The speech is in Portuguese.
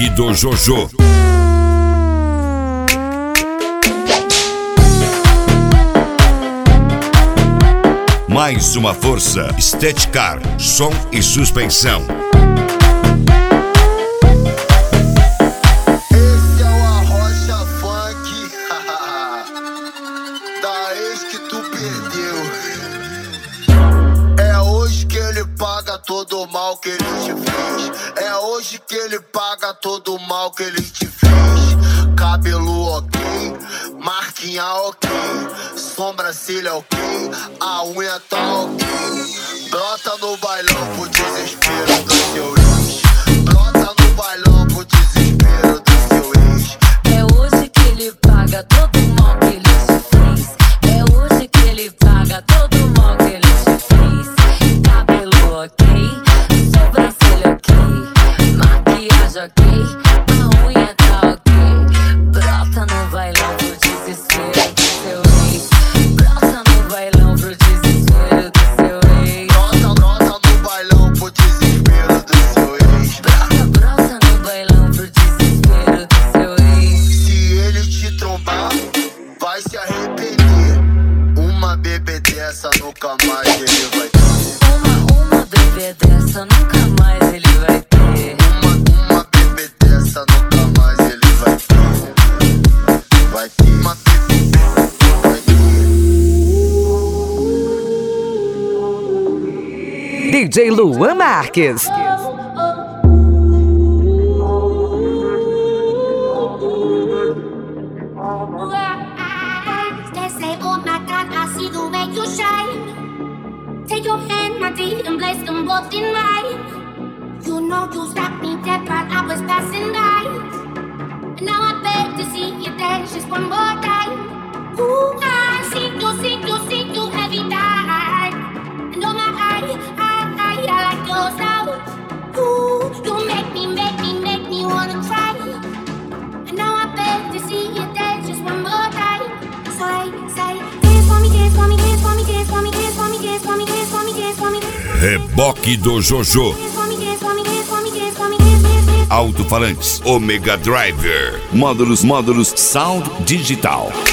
Reboque do Jojo. Mais uma força, Steadcar, som e suspensão. Esse é o Arrocha Funk, da ex que tu perdeu. É hoje que ele paga todo o mal que ele te fez. É hoje que ele paga todo o mal que ele te fez. Cabelo ok, marquinha ok, sobrancelha ok, a unha tá ok. Brota no bailão pro desespero do seu ex. Brota no bailão pro desespero do seu ex. É hoje que ele paga todo o mal que ele te fez. É hoje que ele paga todo o mal que ele te fez. Cabelo ok, sobrancelha ok, maquiagem ok, a unha tá ok. Brota no bailão pro desespero do seu ex. Brota no bailão pro desespero do seu ex. Brota no bailão pro desespero do seu ex. Brota no bailão pro desespero do seu ex. Se ele te trombar, vai se arrepender. Uma bebê dessa nunca mais ele vai ter. Uma bebê dessa nunca mais ele vai ter. Uma bebê dessa nunca mais ele vai ter. Vai ter uma bebê, vai ter. DJ Luan Marques. They say, oh my God, I see the way you shine. Take your hand, my dear, and place them both in mine. You know you stopped me dead while I was passing by. And now I beg to see you dance just one more time. Ooh, I see you every time. And oh my, I like your style. Ooh, you make me wanna cry. And now I beg to see you dance just one more time. So I say, dance for me, dance for me, dance for me, dance for me, dance for me, dance for me, dance for me, dance for me, dance for me. Reboque do Jojo. Dance for me, dance for me, dance for me, dance for me, dance, dance, dance. Alto-falantes, Omega Driver. Módulos, Sound Digital.